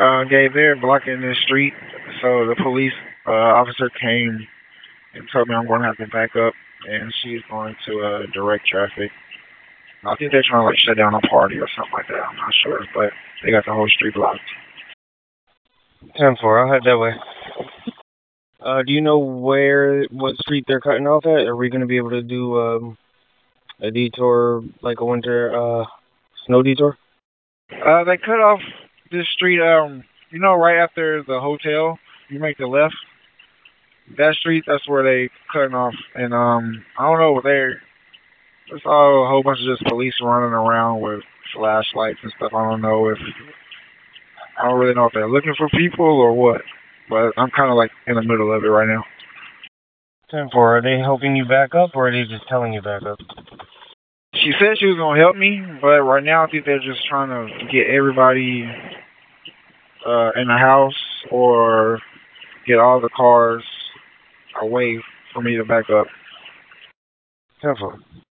Okay, they're blocking the street, so the police officer came and told me I'm going to have to back up, and she's going to direct traffic. I think they're trying to like shut down a party or something like that. I'm not sure, but they got the whole street blocked. 10-4, I'll head that way. Do you know what street they're cutting off at? Are we going to be able to do a detour, like a winter snow detour? They cut off this street. Right after the hotel, you make the left. That street, that's where they cutting off, and I don't know. There's all a whole bunch of just police running around with flashlights and stuff. I don't really know if they're looking for people or what, but I'm kind of like in the middle of it right now. 10-4, are they helping you back up, or are they just telling you back up? She said she was gonna help me, but right now I think they're just trying to get everybody in the house or get all the cars away for me to back up. 10-4.